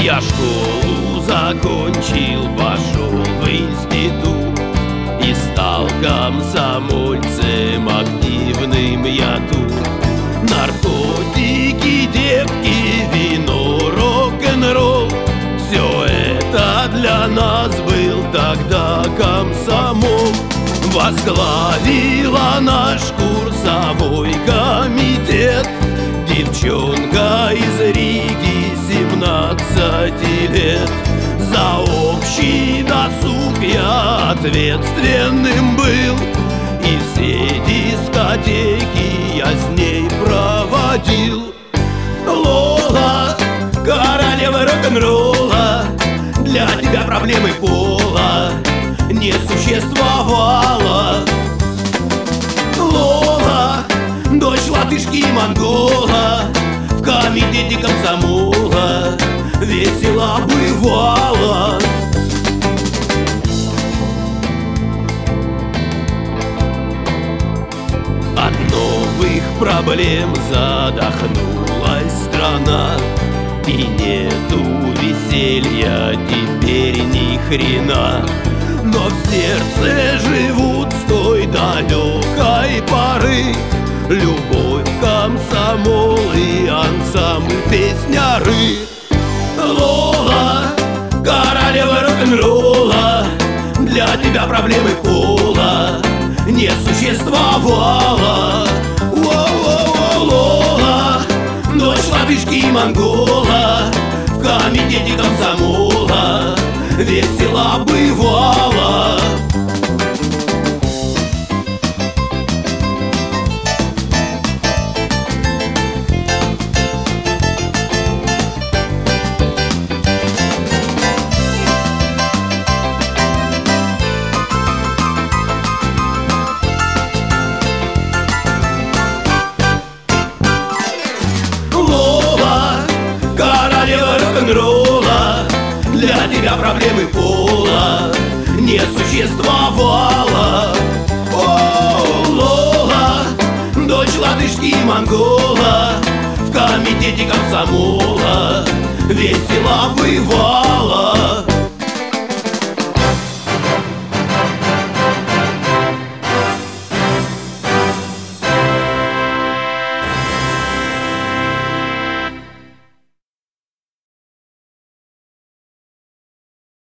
Я школу закончил, пошел в институт и стал комсомольцем активным я тут. Наркотики, девки, вино, рок-н-ролл — все это для нас был тогда комсомол. Возглавила наш курсовой комитет девчонка из Риги 17 лет. За общий досуг я ответственным был, и все дискотеки я с ней проводил. Лола, королева рок-н-ролла, для тебя проблемы пола не существовало. Лола, дочь латышки и монгола, в комитете комсомола весело бывало. От новых проблем задохнулась страна, и нету веселья теперь ни хрена. Но в сердце живут с той далекой поры любовь, комсомол и ансамбль песняры. Лола, королева рок-н-ролла, для тебя проблемы пола не существовало. Лола, дочь латышки и монгола, в комитете комсомола весело бывало. Рок-н-ролла, для тебя проблемы пола не существовало. О, Лола, дочь латышки и монгола, в комитете комсомола весело бывало.